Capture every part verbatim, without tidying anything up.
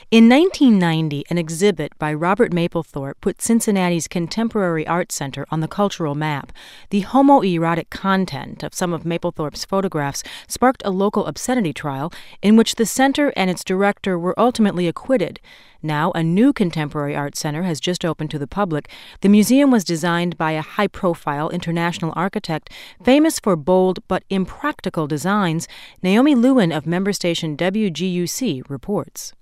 In nineteen ninety, an exhibit by Robert Mapplethorpe put Cincinnati's Contemporary Art Center on the cultural map. The homoerotic content of some of Mapplethorpe's photographs sparked a local obscenity trial in which the center and its director were ultimately acquitted. Now, a new contemporary art center has just opened to the public. The museum was designed by a high-profile international architect famous for bold but impractical designs. Naomi Lewin of member station W G U C reports.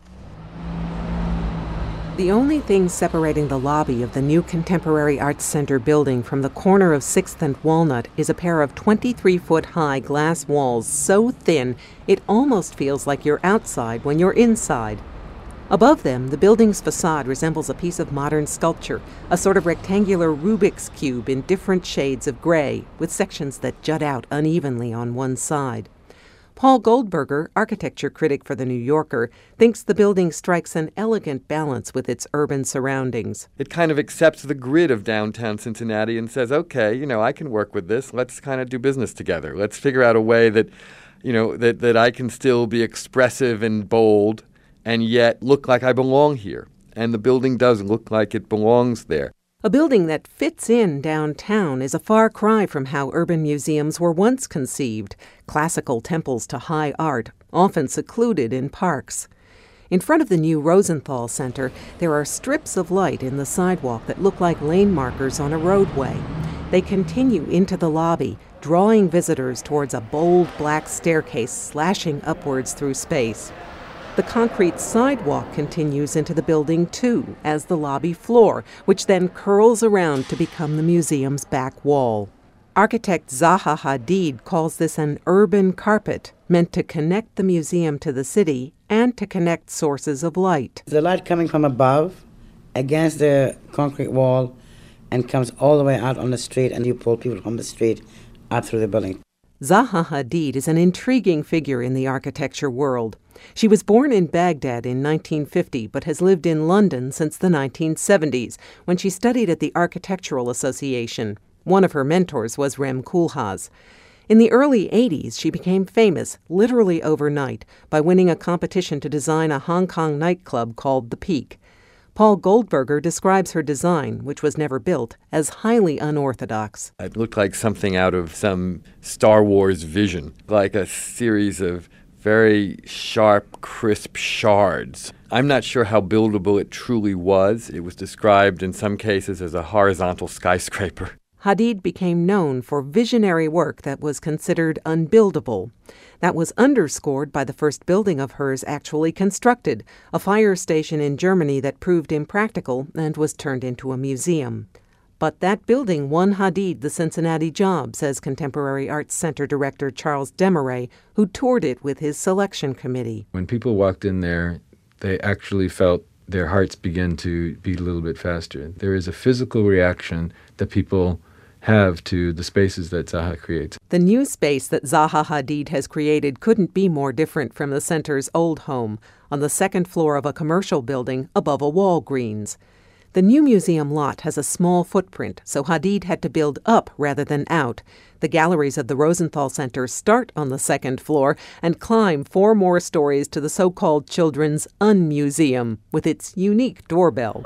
The only thing separating the lobby of the new Contemporary Arts Center building from the corner of sixth and Walnut is a pair of twenty-three-foot-high glass walls so thin it almost feels like you're outside when you're inside. Above them, the building's facade resembles a piece of modern sculpture, a sort of rectangular Rubik's Cube in different shades of gray, with sections that jut out unevenly on one side. Paul Goldberger, architecture critic for The New Yorker, thinks the building strikes an elegant balance with its urban surroundings. It kind of accepts the grid of downtown Cincinnati and says, okay, you know, I can work with this. Let's kind of do business together. Let's figure out a way that, you know, that, that I can still be expressive and bold and yet look like I belong here. And the building does look like it belongs there. A building that fits in downtown is a far cry from how urban museums were once conceived, classical temples to high art, often secluded in parks. In front of the new Rosenthal Center, there are strips of light in the sidewalk that look like lane markers on a roadway. They continue into the lobby, drawing visitors towards a bold black staircase slashing upwards through space. The concrete sidewalk continues into the building, too, as the lobby floor, which then curls around to become the museum's back wall. Architect Zaha Hadid calls this an urban carpet, meant to connect the museum to the city and to connect sources of light. The light coming from above against the concrete wall and comes all the way out on the street, and you pull people from the street out through the building. Zaha Hadid is an intriguing figure in the architecture world. She was born in Baghdad in nineteen fifty, but has lived in London since the nineteen seventies, when she studied at the Architectural Association. One of her mentors was Rem Koolhaas. In the early eighties, she became famous, literally overnight, by winning a competition to design a Hong Kong nightclub called The Peak. Paul Goldberger describes her design, which was never built, as highly unorthodox. It looked like something out of some Star Wars vision, like a series of very sharp, crisp shards. I'm not sure how buildable it truly was. It was described in some cases as a horizontal skyscraper. Hadid became known for visionary work that was considered unbuildable. That was underscored by the first building of hers actually constructed, a fire station in Germany that proved impractical and was turned into a museum. But that building won Hadid the Cincinnati job, says Contemporary Arts Center director Charles Desmarais, who toured it with his selection committee. When people walked in there, they actually felt their hearts begin to beat a little bit faster. There is a physical reaction that people have to the spaces that Zaha creates. The new space that Zaha Hadid has created couldn't be more different from the center's old home, on the second floor of a commercial building above a Walgreens. The new museum lot has a small footprint, so Hadid had to build up rather than out. The galleries of the Rosenthal Center start on the second floor and climb four more stories to the so-called Children's Un-Museum, with its unique doorbell.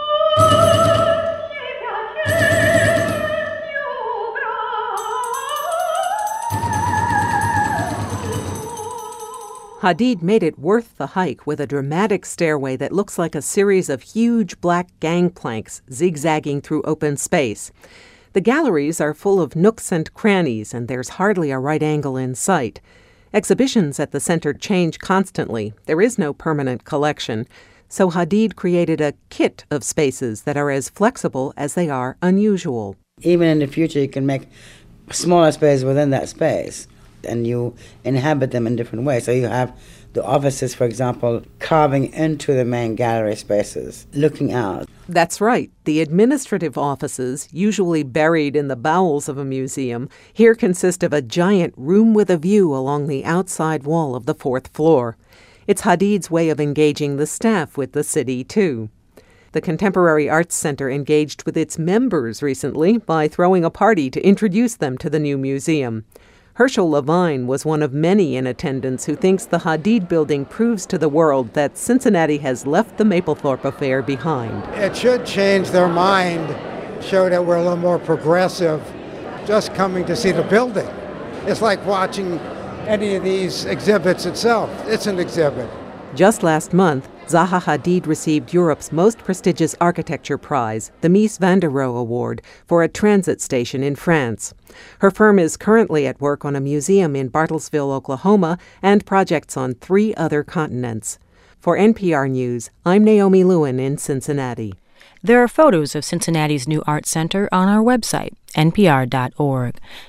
Hadid made it worth the hike with a dramatic stairway that looks like a series of huge black gangplanks zigzagging through open space. The galleries are full of nooks and crannies, and there's hardly a right angle in sight. Exhibitions at the center change constantly. There is no permanent collection. So Hadid created a kit of spaces that are as flexible as they are unusual. Even in the future, you can make smaller space within that space, and you inhabit them in different ways. So you have the offices, for example, carving into the main gallery spaces, looking out. That's right. The administrative offices, usually buried in the bowels of a museum, here consist of a giant room with a view along the outside wall of the fourth floor. It's Hadid's way of engaging the staff with the city, too. The Contemporary Arts Center engaged with its members recently by throwing a party to introduce them to the new museum. Herschel Levine was one of many in attendance who thinks the Hadid building proves to the world that Cincinnati has left the Mapplethorpe affair behind. It should change their mind, show that we're a little more progressive, just coming to see the building. It's like watching any of these exhibits itself. It's an exhibit. Just last month, Zaha Hadid received Europe's most prestigious architecture prize, the Mies van der Rohe Award, for a transit station in France. Her firm is currently at work on a museum in Bartlesville, Oklahoma, and projects on three other continents. For N P R News, I'm Naomi Lewin in Cincinnati. There are photos of Cincinnati's new art center on our website, N P R dot org.